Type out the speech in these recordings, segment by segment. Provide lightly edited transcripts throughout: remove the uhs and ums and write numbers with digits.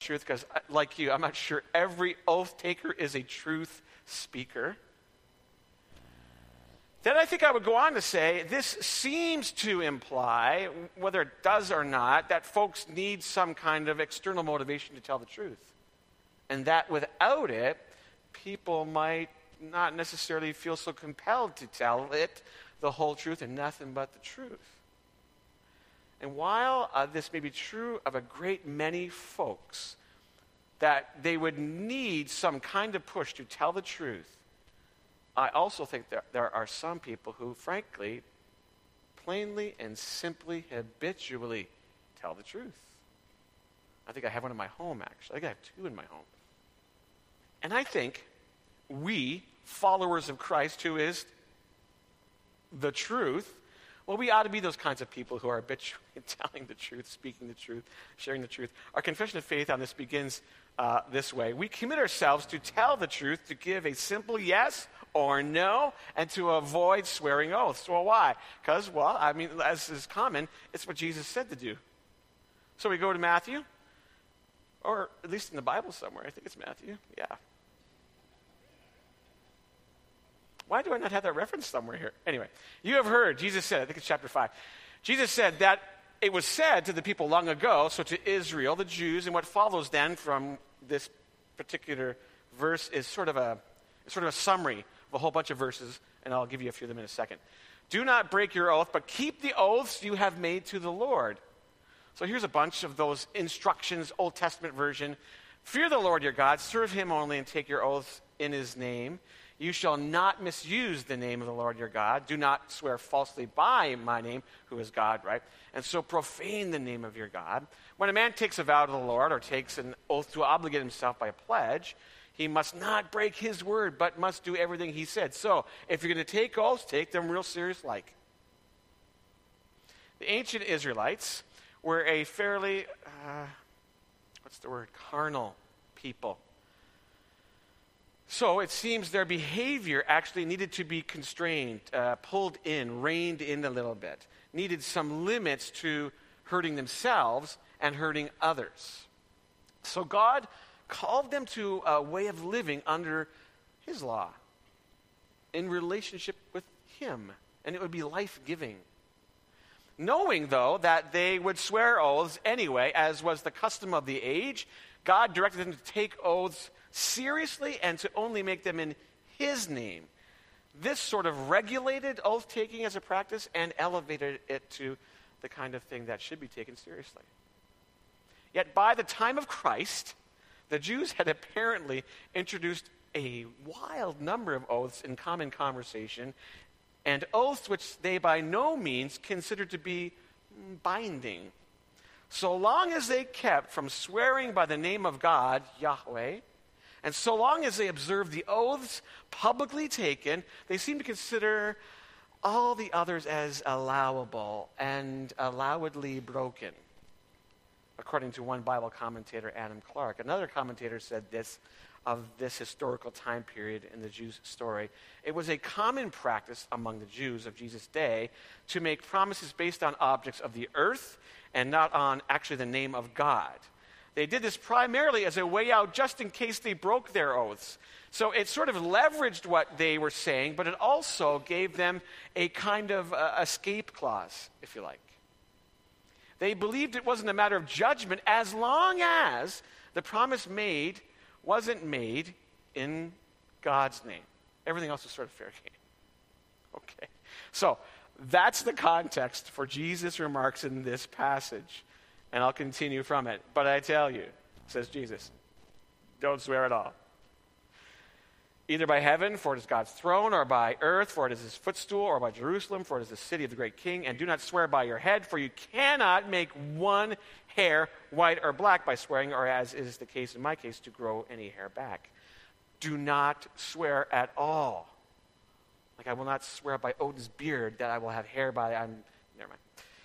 truth because, like you, I'm not sure every oath taker is a truth speaker. Then I think I would go on to say this seems to imply, whether it does or not, that folks need some kind of external motivation to tell the truth. And that without it, people might not necessarily feel so compelled to tell it the whole truth and nothing but the truth. And while this may be true of a great many folks, that they would need some kind of push to tell the truth, I also think that there are some people who, frankly, plainly and simply, habitually tell the truth. I think I have one in my home, actually. I think I have two in my home. And I think we, followers of Christ, who is the truth, well, we ought to be those kinds of people who are habitually telling the truth, speaking the truth, sharing the truth. Our confession of faith on this begins this way. We commit ourselves to tell the truth, to give a simple yes or no, and to avoid swearing oaths. Well, why? Because, as is common, it's what Jesus said to do. So we go to Matthew, or at least in the Bible somewhere. I think it's Matthew. Yeah. Why do I not have that reference somewhere here? Anyway, you have heard, Jesus said, I think it's chapter 5. Jesus said that it was said to the people long ago, so to Israel, the Jews, and what follows then from this particular verse is sort of a summary of a whole bunch of verses, and I'll give you a few of them in a second. Do not break your oath, but keep the oaths you have made to the Lord. So here's a bunch of those instructions, Old Testament version. Fear the Lord your God, serve him only, and take your oaths in his name. You shall not misuse the name of the Lord your God. Do not swear falsely by my name, who is God, right? And so profane the name of your God. When a man takes a vow to the Lord or takes an oath to obligate himself by a pledge, he must not break his word, but must do everything he said. So if you're going to take oaths, take them real serious like. The ancient Israelites were a fairly, carnal people. So it seems their behavior actually needed to be constrained, pulled in, reined in a little bit. Needed some limits to hurting themselves and hurting others. So God called them to a way of living under his law, in relationship with him, and it would be life-giving. Knowing, though, that they would swear oaths anyway, as was the custom of the age, God directed them to take oaths seriously and to only make them in his name. This sort of regulated oath-taking as a practice and elevated it to the kind of thing that should be taken seriously. Yet by the time of Christ, the Jews had apparently introduced a wild number of oaths in common conversation, and oaths which they by no means considered to be binding. So long as they kept from swearing by the name of God, Yahweh, and so long as they observed the oaths publicly taken, they seemed to consider all the others as allowable and allowedly broken, according to one Bible commentator, Adam Clark. Another commentator said this of this historical time period in the Jews' story. It was a common practice among the Jews of Jesus' day to make promises based on objects of the earth and not on actually the name of God. They did this primarily as a way out just in case they broke their oaths. So it sort of leveraged what they were saying, but it also gave them a kind of escape clause, if you like. They believed it wasn't a matter of judgment as long as the promise made wasn't made in God's name. Everything else is sort of fair game. Okay. So that's the context for Jesus' remarks in this passage. And I'll continue from it. But I tell you, says Jesus, don't swear at all. Either by heaven, for it is God's throne, or by earth, for it is his footstool, or by Jerusalem, for it is the city of the great king. And do not swear by your head, for you cannot make one hair white or black by swearing, or as is the case in my case, to grow any hair back. Do not swear at all. Like I will not swear by Odin's beard that I will have hair by, never mind.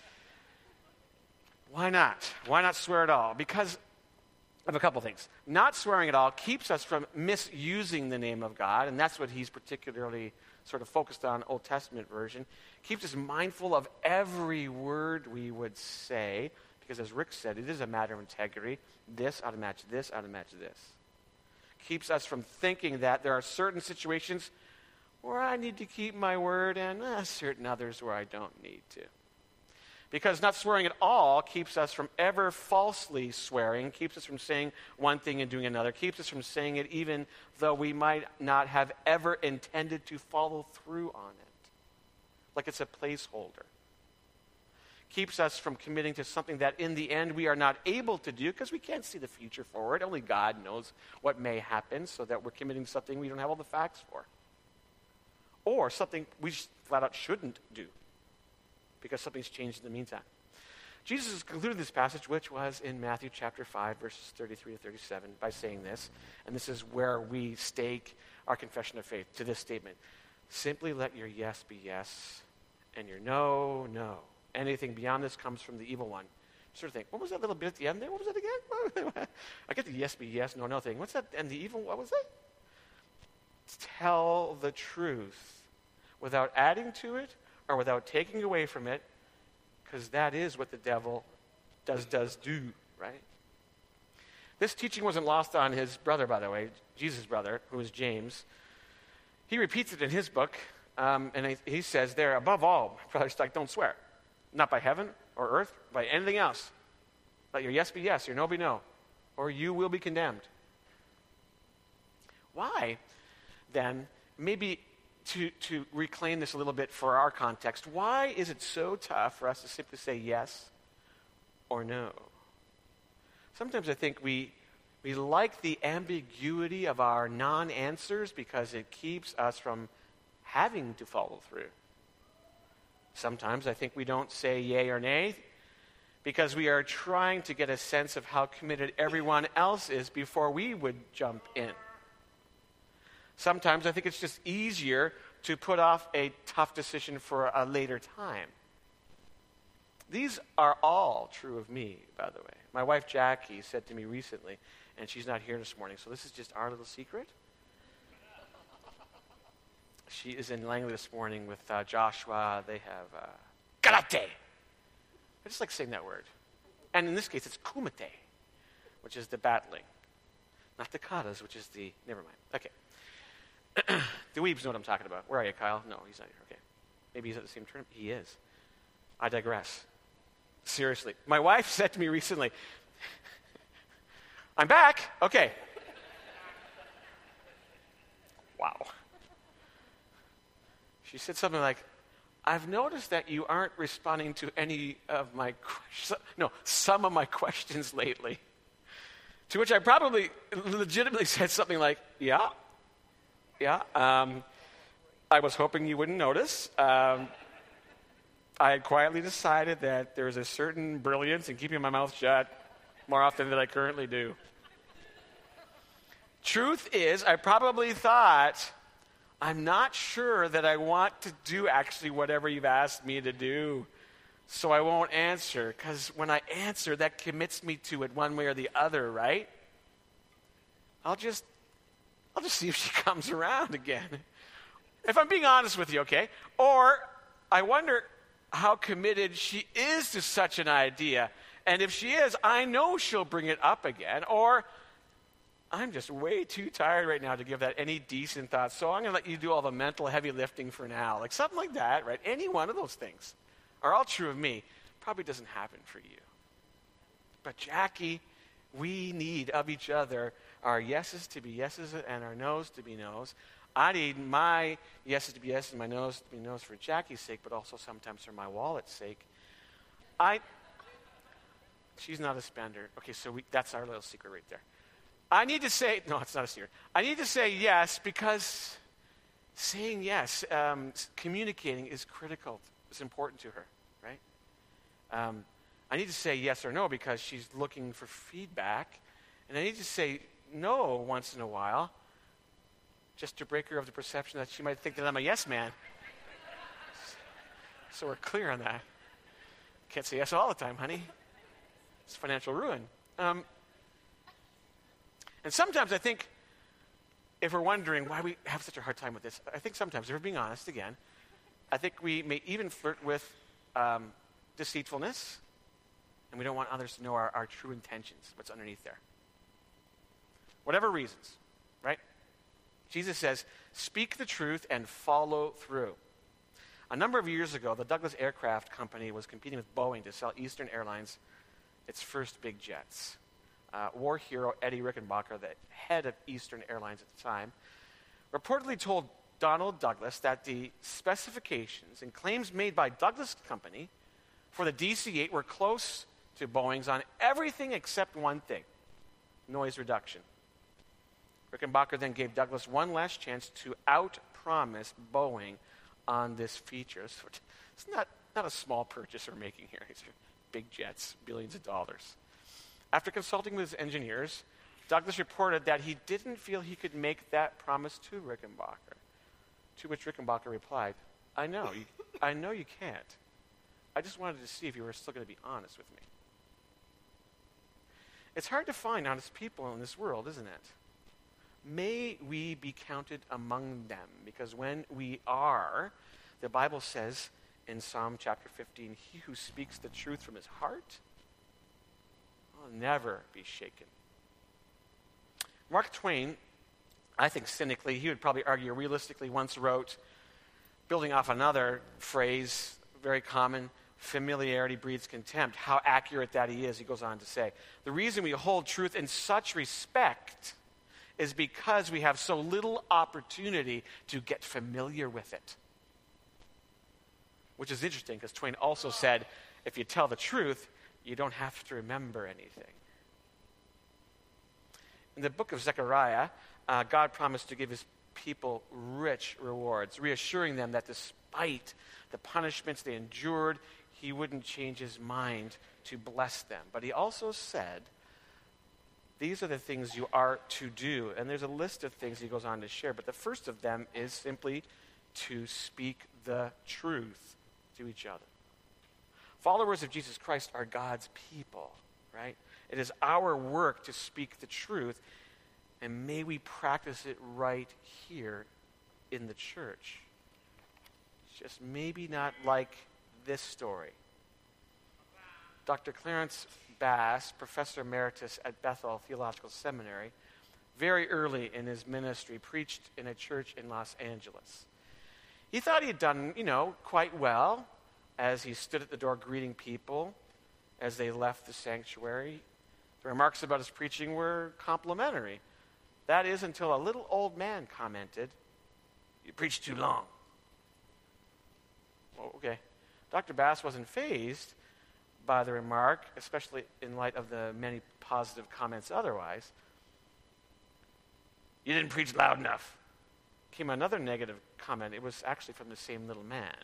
Why not? Why not swear at all? Because of a couple things. Not swearing at all keeps us from misusing the name of God, and that's what he's particularly sort of focused on, Old Testament version. Keeps us mindful of every word we would say, because as Rick said, it is a matter of integrity. This ought to match this, ought to match this. Keeps us from thinking that there are certain situations where I need to keep my word and certain others where I don't need to. Because not swearing at all keeps us from ever falsely swearing, keeps us from saying one thing and doing another, keeps us from saying it even though we might not have ever intended to follow through on it. Like it's a placeholder. Keeps us from committing to something that in the end we are not able to do because we can't see the future forward. Only God knows what may happen, so that we're committing to something we don't have all the facts for. Or something we just flat out shouldn't do because something's changed in the meantime. Jesus has concluded this passage, which was in Matthew chapter 5, verses 33 to 37, by saying this, and this is where we stake our confession of faith, to this statement: simply let your yes be yes, and your no, no. Anything beyond this comes from the evil one. Sort of think, what was that little bit at the end there? What was that again? I get the yes be yes, no, no thing. What's that? And the evil, what was that? Tell the truth without adding to it or without taking away from it, because that is what the devil does do, right? This teaching wasn't lost on his brother, by the way, Jesus' brother, who was James. He repeats it in his book, and he says there, above all, brothers, like, don't swear. Not by heaven or earth, by anything else. Let your yes be yes, your no be no, or you will be condemned. Why, then, maybe to reclaim this a little bit for our context, why is it so tough for us to simply say yes or no? Sometimes I think we like the ambiguity of our non-answers because it keeps us from having to follow through. Sometimes I think we don't say yay or nay because we are trying to get a sense of how committed everyone else is before we would jump in. Sometimes I think it's just easier to put off a tough decision for a later time. These are all true of me, by the way. My wife Jackie said to me recently, and she's not here this morning, so this is just our little secret. She is in Langley this morning with Joshua. They have karate. I just like saying that word. And in this case, it's kumite, which is the battling. Not the katas, which is the... Never mind. Okay. The weebs know what I'm talking about. Where are you, Kyle? No, he's not here. Okay. Maybe he's at the same tournament. He is. I digress. Seriously. My wife said to me recently, I'm back. Okay. Wow. She said something like, I've noticed that you aren't responding to any of my some of my questions lately. To which I probably legitimately said something like, yeah. I was hoping you wouldn't notice. I had quietly decided that there's a certain brilliance in keeping my mouth shut more often than I currently do. Truth is, I probably thought, I'm not sure that I want to do actually whatever you've asked me to do, so I won't answer, because when I answer, that commits me to it one way or the other, right? I'll just see if she comes around again. If I'm being honest with you, okay? Or I wonder how committed she is to such an idea. And if she is, I know she'll bring it up again. Or I'm just way too tired right now to give that any decent thought, so I'm going to let you do all the mental heavy lifting for now. Like something like that, right? Any one of those things are all true of me. Probably doesn't happen for you. But Jackie, we need of each other our yeses to be yeses and our noes to be noes. I need my yeses to be yeses and my noes to be noes for Jackie's sake, but also sometimes for my wallet's sake. She's not a spender. Okay, so that's our little secret right there. I need to say, no, it's not a secret. I need to say yes because saying yes, communicating is critical. It's important to her, right? I need to say yes or no because she's looking for feedback. And I need to say no once in a while just to break her of the perception that she might think that I'm a yes man. So we're clear on that. Can't say yes all the time, honey. It's financial ruin. And sometimes I think, if we're wondering why we have such a hard time with this, I think sometimes, if we're being honest again, I think we may even flirt with deceitfulness And we don't want others to know our true intentions, what's underneath there. Whatever reasons, right? Jesus says, speak the truth and follow through. A number of years ago, the Douglas Aircraft Company was competing with Boeing to sell Eastern Airlines its first big jets. War hero Eddie Rickenbacker, the head of Eastern Airlines at the time, reportedly told Donald Douglas that the specifications and claims made by Douglas Company for the DC-8 were close to Boeing's on everything except one thing, noise reduction. Rickenbacker then gave Douglas one last chance to out-promise Boeing on this feature. So it's not a small purchase we're making here. These are big jets, billions of dollars. After consulting with his engineers, Douglas reported that he didn't feel he could make that promise to Rickenbacker. To which Rickenbacker replied, I know you can't. I just wanted to see if you were still going to be honest with me. It's hard to find honest people in this world, isn't it? May we be counted among them, because when we are, the Bible says in Psalm chapter 15, he who speaks the truth from his heart will never be shaken. Mark Twain, I think cynically, he would probably argue realistically, once wrote, building off another phrase, very common, familiarity breeds contempt. How accurate that he is, he goes on to say. The reason we hold truth in such respect is because we have so little opportunity to get familiar with it. Which is interesting, because Twain also said, if you tell the truth, you don't have to remember anything. In the book of Zechariah, God promised to give his people rich rewards, reassuring them that despite the punishments they endured, he wouldn't change his mind to bless them. But he also said, these are the things you are to do. And there's a list of things he goes on to share. But the first of them is simply to speak the truth to each other. Followers of Jesus Christ are God's people, right? It is our work to speak the truth. And may we practice it right here in the church. Just maybe not like this story. Dr. Clarence Bass, Professor Emeritus at Bethel Theological Seminary, very early in his ministry, preached in a church in Los Angeles. He thought he had done, quite well as he stood at the door greeting people as they left the sanctuary. The remarks about his preaching were complimentary. That is until a little old man commented, "You preach too long." Well, okay. Dr. Bass wasn't fazed by the remark, especially in light of the many positive comments otherwise. "You didn't preach loud enough." Came another negative comment. It was actually from the same little man.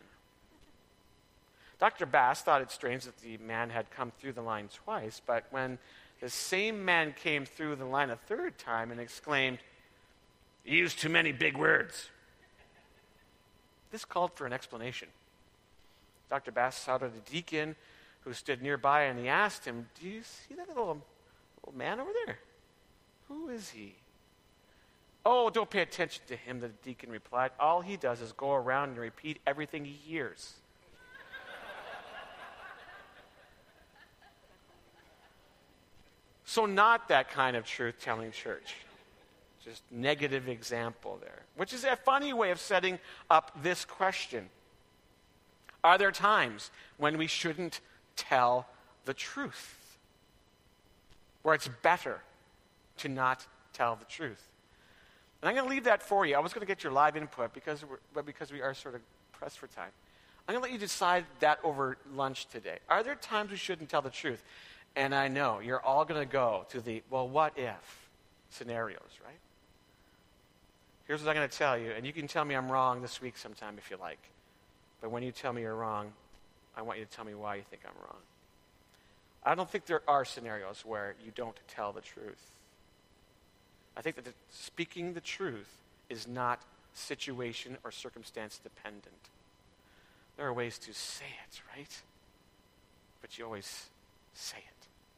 Dr. Bass thought it strange that the man had come through the line twice, but when the same man came through the line a third time and exclaimed, "You used too many big words," this called for an explanation. Dr. Bass saw the deacon who stood nearby, and he asked him, "Do you see that little man over there? Who is he?" "Oh, don't pay attention to him," the deacon replied. "All he does is go around and repeat everything he hears." So not that kind of truth-telling church. Just negative example there. Which is a funny way of setting up this question. Are there times when we shouldn't tell the truth? Where it's better to not tell the truth? And I'm going to leave that for you. I was going to get your live input, because we are sort of pressed for time. I'm going to let you decide that over lunch today. Are there times we shouldn't tell the truth? And I know you're all going to go to the, well, what if scenarios, right? Here's what I'm going to tell you, and you can tell me I'm wrong this week sometime if you like. But when you tell me you're wrong, I want you to tell me why you think I'm wrong. I don't think there are scenarios where you don't tell the truth. I think that speaking the truth is not situation or circumstance dependent. There are ways to say it, right? But you always say it.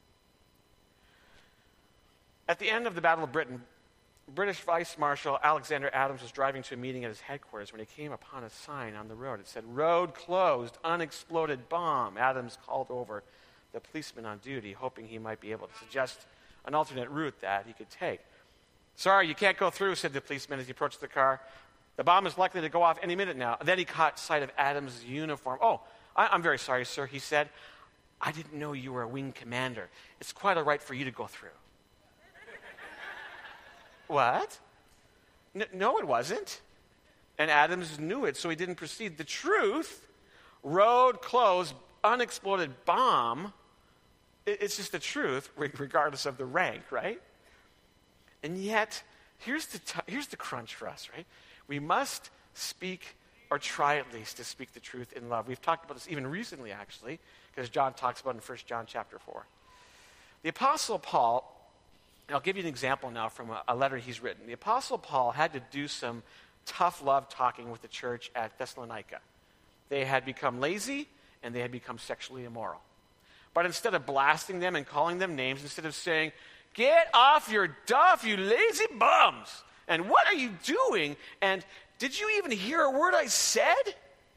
At the end of the Battle of Britain, British Vice Marshal Alexander Adams was driving to a meeting at his headquarters when he came upon a sign on the road. It said, "Road closed, unexploded bomb." Adams called over the policeman on duty, hoping he might be able to suggest an alternate route that he could take. "Sorry, you can't go through," said the policeman as he approached the car. "The bomb is likely to go off any minute now." And then he caught sight of Adams' uniform. "Oh, I'm very sorry, sir," he said. "I didn't know you were a wing commander. It's quite all right for you to go through." "What? No, it wasn't." And Adams knew it, so he didn't proceed. The truth, road closed, unexploded bomb, it's just the truth, regardless of the rank, right? And yet, here's the crunch for us, right? We must speak, or try at least to speak the truth in love. We've talked about this even recently, actually, because John talks about it in 1 John chapter 4. The Apostle Paul, and I'll give you an example now from a letter he's written. The Apostle Paul had to do some tough love talking with the church at Thessalonica. They had become lazy, and they had become sexually immoral. But instead of blasting them and calling them names, instead of saying, "Get off your duff, you lazy bums," and "What are you doing?" and "Did you even hear a word I said?"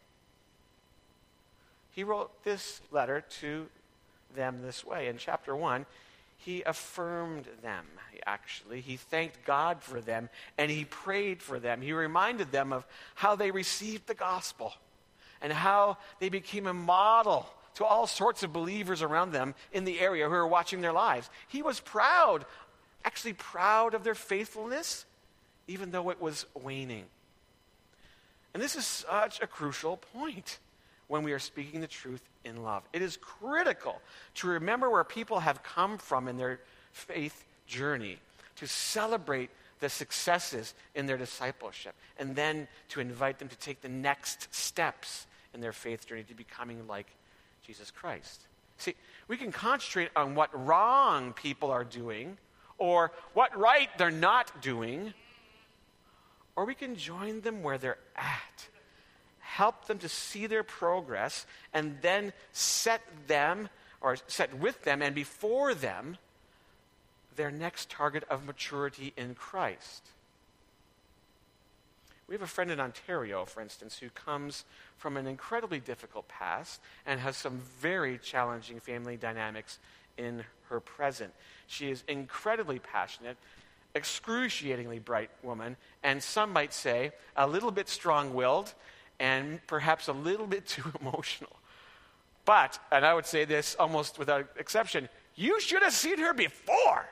He wrote this letter to them this way. In chapter 1, he affirmed them, actually. He thanked God for them, and he prayed for them. He reminded them of how they received the gospel and how they became a model to all sorts of believers around them in the area who were watching their lives. He was proud, actually proud of their faithfulness, even though it was waning. And this is such a crucial point when we are speaking the truth in love. It is critical to remember where people have come from in their faith journey, to celebrate the successes in their discipleship, and then to invite them to take the next steps in their faith journey to becoming like Jesus Christ. See, we can concentrate on what wrong people are doing or what right they're not doing, or we can join them where they're at, help them to see their progress, and then set with them and before them their next target of maturity in Christ. We have a friend in Ontario, for instance, who comes from an incredibly difficult past and has some very challenging family dynamics in her present. She is incredibly passionate, excruciatingly bright woman, and some might say a little bit strong-willed and perhaps a little bit too emotional. But, and I would say this almost without exception, you should have seen her before.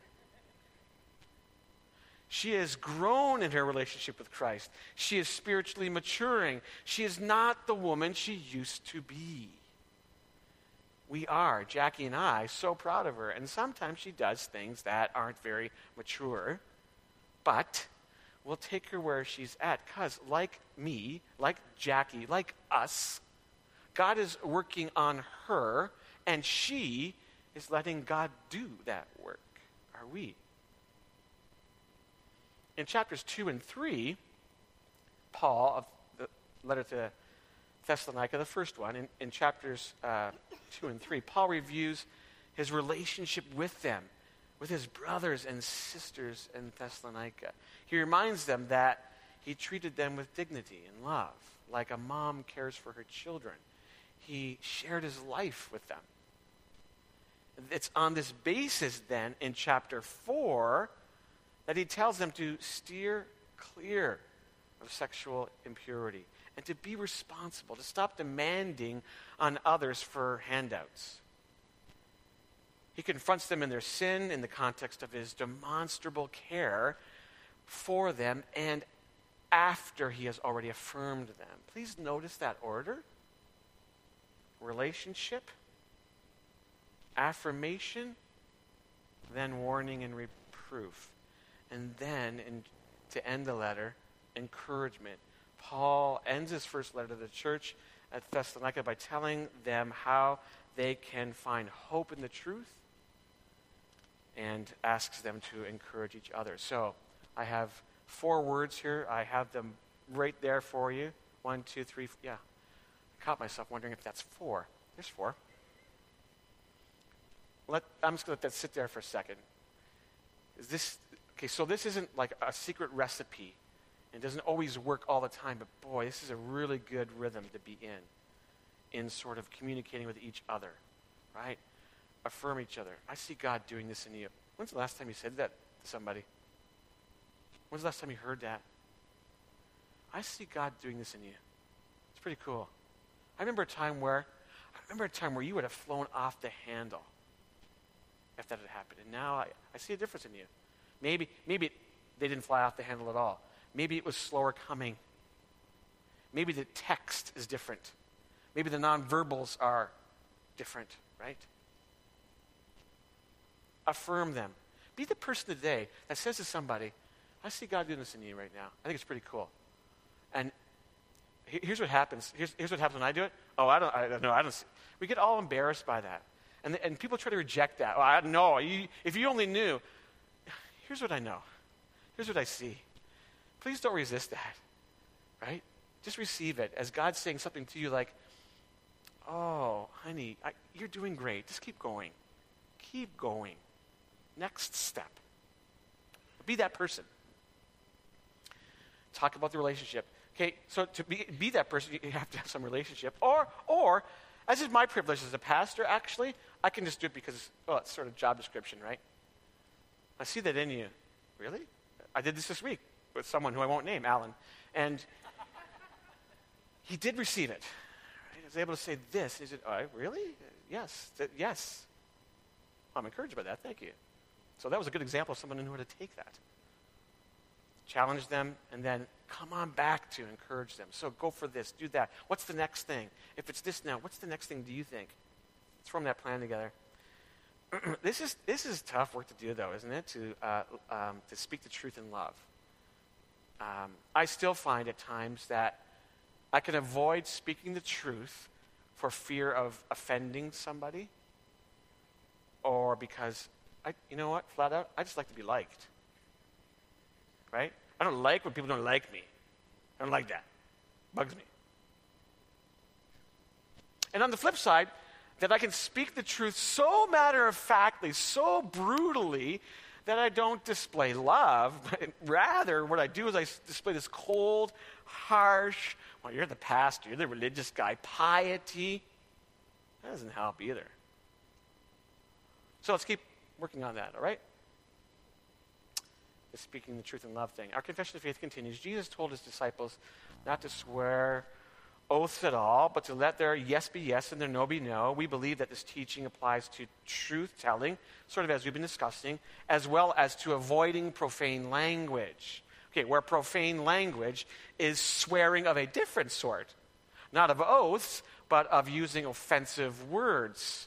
She has grown in her relationship with Christ. She is spiritually maturing. She is not the woman she used to be. We are, Jackie and I, so proud of her. And sometimes she does things that aren't very mature. But we'll take her where she's at. Because like me, like Jackie, like us, God is working on her. And she is letting God do that work. Are we? In chapters 2 and 3, Paul, of the letter to Thessalonica, the first one, in chapters 2 and 3, Paul reviews his relationship with them, with his brothers and sisters in Thessalonica. He reminds them that he treated them with dignity and love, like a mom cares for her children. He shared his life with them. It's on this basis, then, in chapter 4, that he tells them to steer clear of sexual impurity and to be responsible, to stop demanding on others for handouts. He confronts them in their sin in the context of his demonstrable care for them and after he has already affirmed them. Please notice that order. Relationship, affirmation, then warning and reproof. And then, to end the letter, encouragement. Paul ends his first letter to the church at Thessalonica by telling them how they can find hope in the truth and asks them to encourage each other. So I have 4 words here. I have them right there for you. 1, 2, 3, yeah. I caught myself wondering if that's 4. There's 4. I'm just going to let that sit there for a second. So this isn't like a secret recipe. It doesn't always work all the time, but boy, this is a really good rhythm to be in sort of communicating with each other, right? Affirm each other. I see God doing this in you. When's the last time you said that to somebody? When's the last time you heard that? I see God doing this in you. It's pretty cool. I remember a time where you would have flown off the handle if that had happened. And now I see a difference in you. Maybe they didn't fly off the handle at all. Maybe it was slower coming. Maybe the text is different. Maybe the nonverbals are different, right? Affirm them. Be the person today that says to somebody, I see God doing this in you right now. I think it's pretty cool. And here's what happens. Here's what happens when I do it. Oh, I don't know. I don't see. We get all embarrassed by that. And people try to reject that. Oh, I don't know. If you only knew. Here's what I know. Here's what I see. Please don't resist that, right? Just receive it as God's saying something to you like, oh, honey, you're doing great. Just keep going. Keep going. Next step. Be that person. Talk about the relationship. Okay, so to be that person, you have to have some relationship. Or, as is my privilege as a pastor, actually, I can just do it because, it's sort of job description, right? I see that in you. Really? I did this week with someone who I won't name, Alan. And he did receive it. Right? He was able to say this. He said, oh, really? Yes. Yes. I'm encouraged by that. Thank you. So that was a good example of someone who knew how to take that. Challenge them, and then come on back to encourage them. So go for this, do that. What's the next thing? If it's this now, what's the next thing do you think? Let's form that plan together. This is tough work to do, though, isn't it? To speak the truth in love. I still find at times that I can avoid speaking the truth for fear of offending somebody, or because flat out, I just like to be liked. Right? I don't like when people don't like me. I don't like that. Bugs me. And on the flip side, that I can speak the truth so matter-of-factly, so brutally, that I don't display love, but rather what I do is I display this cold, harsh, well, you're the pastor, you're the religious guy, piety. That doesn't help either. So let's keep working on that, all right? The speaking the truth in love thing. Our confession of faith continues. Jesus told his disciples not to swear oaths at all, but to let their yes be yes and their no be no. We believe that this teaching applies to truth-telling, sort of as we've been discussing, as well as to avoiding profane language. Okay, where profane language is swearing of a different sort. Not of oaths, but of using offensive words.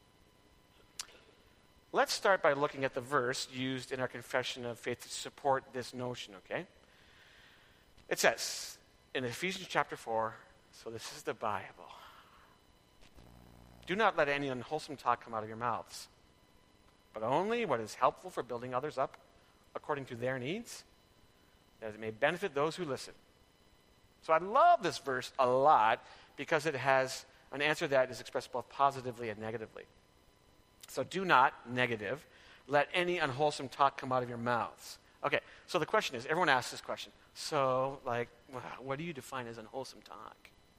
Let's start by looking at the verse used in our confession of faith to support this notion, okay? It says in Ephesians chapter 4, so this is the Bible. Do not let any unwholesome talk come out of your mouths, but only what is helpful for building others up according to their needs, that it may benefit those who listen. So I love this verse a lot because it has an answer that is expressed both positively and negatively. So do not, negative, let any unwholesome talk come out of your mouths. Okay, so the question is, everyone asks this question. So, what do you define as unwholesome talk?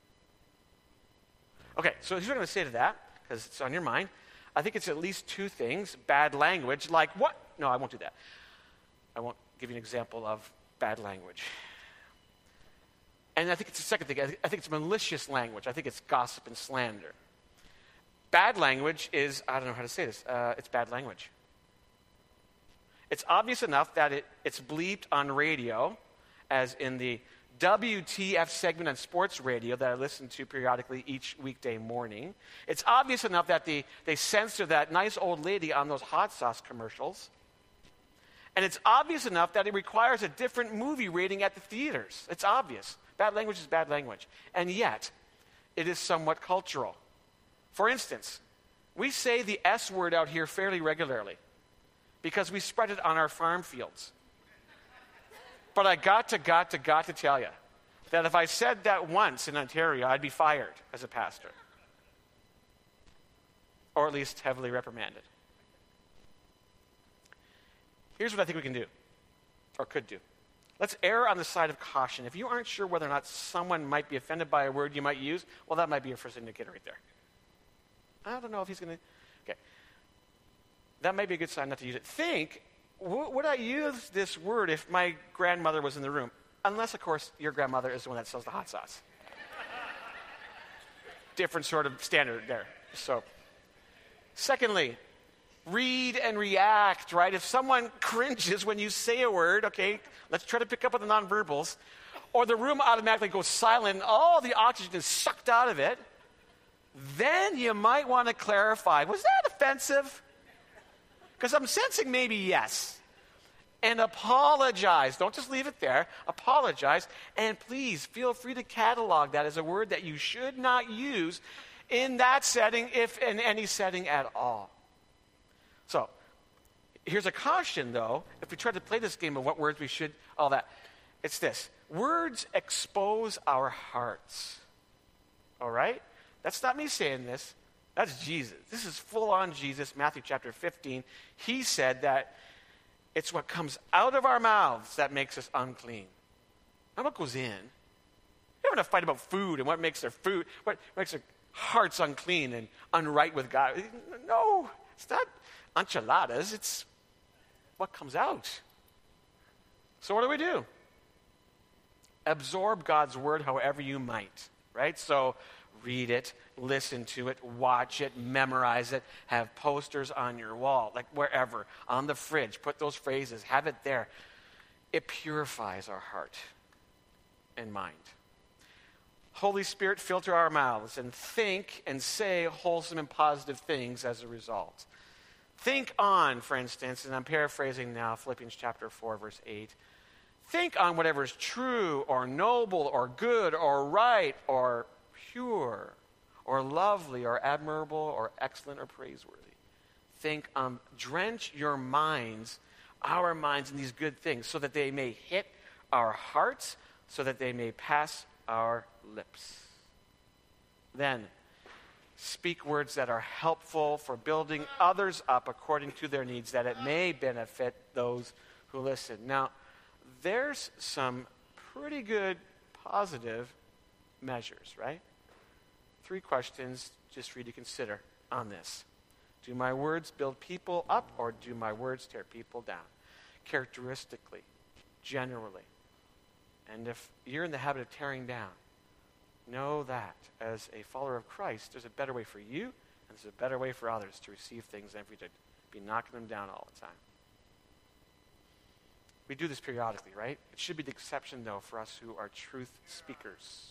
Okay, so here's what I'm going to say to that, because it's on your mind. I think it's at least two things. Bad language, like what? No, I won't do that. I won't give you an example of bad language. And I think it's the second thing. I think it's malicious language. I think it's gossip and slander. Bad language is, I don't know how to say this, it's bad language. It's obvious enough that it's bleeped on radio, as in the WTF segment on sports radio that I listen to periodically each weekday morning. It's obvious enough that they censor that nice old lady on those hot sauce commercials. And it's obvious enough that it requires a different movie rating at the theaters. It's obvious. Bad language is bad language. And yet, it is somewhat cultural. For instance, we say the S word out here fairly regularly because we spread it on our farm fields. But I got to tell you that if I said that once in Ontario, I'd be fired as a pastor. Or at least heavily reprimanded. Here's what I think we can do, or could do. Let's err on the side of caution. If you aren't sure whether or not someone might be offended by a word you might use, well, that might be your first indicator right there. I don't know if he's going to... Okay. that may be a good sign not to use it. Think, would I use this word if my grandmother was in the room? Unless, of course, your grandmother is the one that sells the hot sauce. Different sort of standard there. So, secondly, read and react, right? If someone cringes when you say a word, okay, let's try to pick up on the nonverbals, or the room automatically goes silent and all the oxygen is sucked out of it, then you might want to clarify, was that offensive? Because I'm sensing maybe yes. And apologize. Don't just leave it there. Apologize. And please feel free to catalog that as a word that you should not use in that setting, if in any setting at all. So, here's a caution, though, if we try to play this game of what words we should, all that. It's this. Words expose our hearts. All right? That's not me saying this. That's Jesus. This is full-on Jesus, Matthew chapter 15. He said that it's what comes out of our mouths that makes us unclean. Not what goes in. You're having a fight about food and what makes what makes their hearts unclean and unright with God. No, it's not enchiladas. It's what comes out. So what do? Absorb God's word however you might, right? So read it, listen to it, watch it, memorize it, have posters on your wall, like wherever, on the fridge, put those phrases, have it there. It purifies our heart and mind. Holy Spirit, filter our mouths and think and say wholesome and positive things as a result. Think on, for instance, and I'm paraphrasing now, Philippians chapter 4, verse 8. Think on whatever is true or noble or good or right or pure or lovely or admirable or excellent or praiseworthy. Think drench your minds, our minds, in these good things so that they may hit our hearts, so that they may pass our lips. Then, speak words that are helpful for building others up according to their needs, that it may benefit those who listen. Now, there's some pretty good positive measures, right? 3 questions just for you to consider on this. Do my words build people up or do my words tear people down? Characteristically, generally. And if you're in the habit of tearing down, know that as a follower of Christ, there's a better way for you and there's a better way for others to receive things than if we be knocking them down all the time. We do this periodically, right? It should be the exception, though, for us who are truth speakers.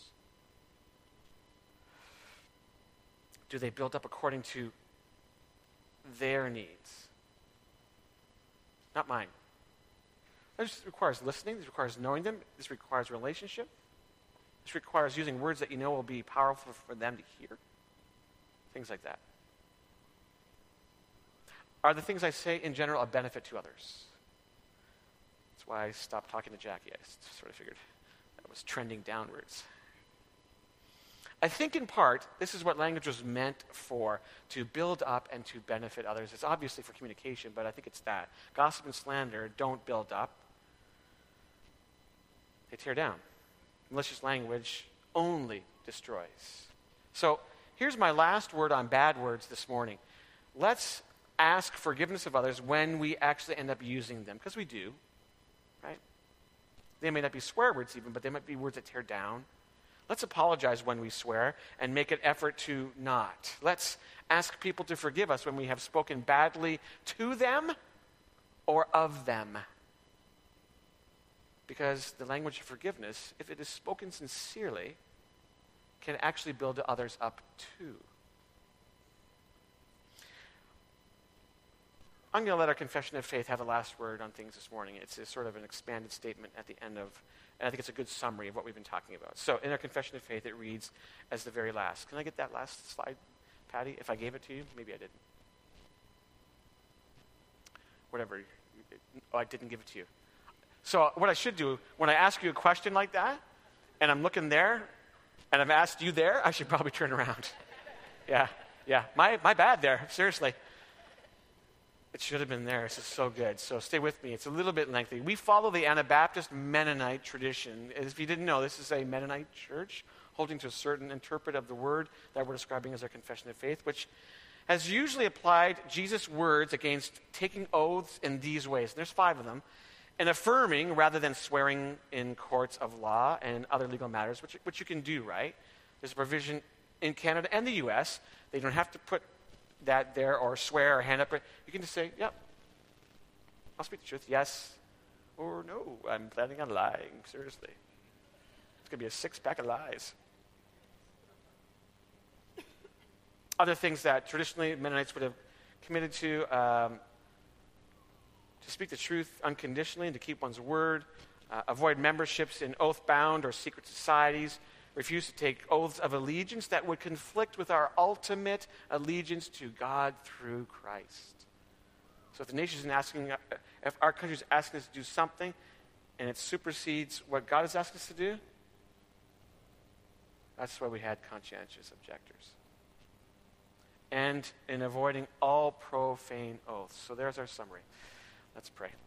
Do they build up according to their needs? Not mine. This requires listening. This requires knowing them. This requires relationship. This requires using words that you know will be powerful for them to hear. Things like that. Are the things I say in general a benefit to others? That's why I stopped talking to Jackie. I sort of figured that was trending downwards. I think in part, this is what language was meant for, to build up and to benefit others. It's obviously for communication, but I think it's that. Gossip and slander don't build up. They tear down. Malicious language only destroys. So here's my last word on bad words this morning. Let's ask forgiveness of others when we actually end up using them, because we do, right? They may not be swear words even, but they might be words that tear down. Let's apologize when we swear and make an effort to not. Let's ask people to forgive us when we have spoken badly to them or of them. Because the language of forgiveness, if it is spoken sincerely, can actually build others up too. I'm going to let our confession of faith have the last word on things this morning. It's a sort of an expanded statement at the end of, and I think it's a good summary of what we've been talking about. So in our confession of faith, it reads as the very last. Can I get that last slide, Patty? If I gave it to you, maybe I didn't. Whatever. Oh, I didn't give it to you. So what I should do, when I ask you a question like that, and I'm looking there, and I've asked you there, I should probably turn around. Yeah. My bad there, seriously. It should have been there. This is so good. So stay with me. It's a little bit lengthy. We follow the Anabaptist Mennonite tradition. If you didn't know, this is a Mennonite church holding to a certain interpret of the word that we're describing as our confession of faith, which has usually applied Jesus' words against taking oaths in these ways. And there's 5 of them. And affirming rather than swearing in courts of law and other legal matters, which you can do, right? There's a provision in Canada and the U.S. They don't have to put that there or swear or hand up. You can just say, yep, I'll speak the truth, yes, or no, I'm planning on lying, seriously. It's going to be a 6-pack of lies. Other things that traditionally Mennonites would have committed to speak the truth unconditionally and to keep one's word, avoid memberships in oath-bound or secret societies, refuse to take oaths of allegiance that would conflict with our ultimate allegiance to God through Christ. So if the nation is asking, if our country is asking us to do something and it supersedes what God has asked us to do, that's why we had conscientious objectors. And in avoiding all profane oaths. So there's our summary. Let's pray.